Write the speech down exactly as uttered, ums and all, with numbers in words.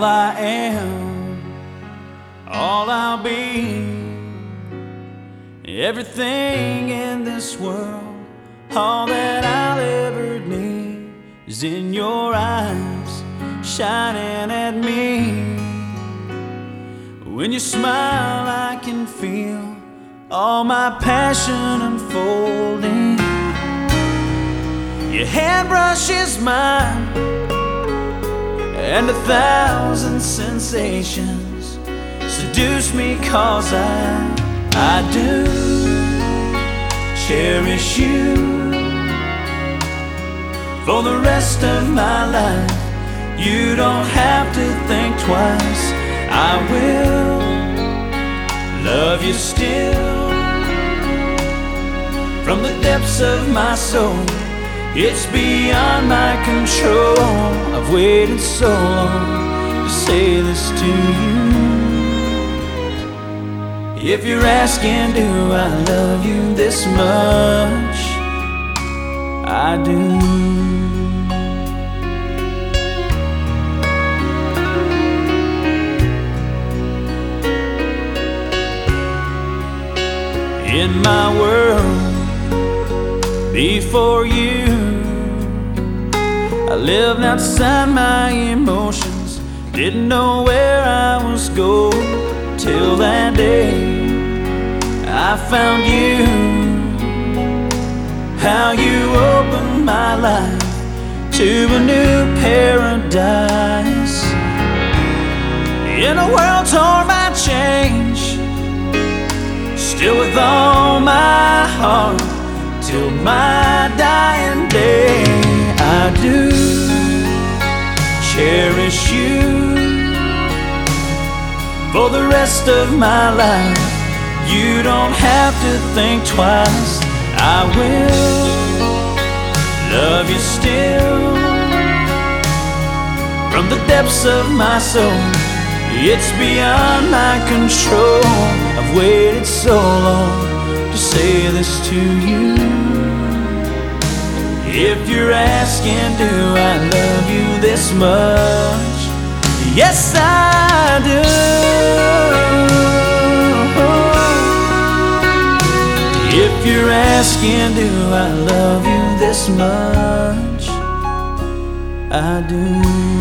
all I am, all I'll be. Everything in this world, all that I'll ever need is in your eyes, shining at me. When you smile, I can feel all my passion unfolding. Your hand brushes mine, and a thousand sensations seduce me, 'cause I, I do cherish you. For the rest of my life, you don't have to think twice. I will love you still. From the depths of my soul, it's beyond my control. I've waited so long to say this to you. If you're asking, do I love you this much? I do. In my world before you, I lived outside my emotions, didn't know where I was going, till that day I found you. How you opened my life to a new paradise. In a world torn by change, still with all my heart, till my dying day, I do cherish you. For the rest of my life, you don't have to think twice. I will love you still. From the depths of my soul, it's beyond my control. I've waited so long to say this to you. If you're asking, do I love you this much? Yes, I do. If you're asking, do I love you this much? I do.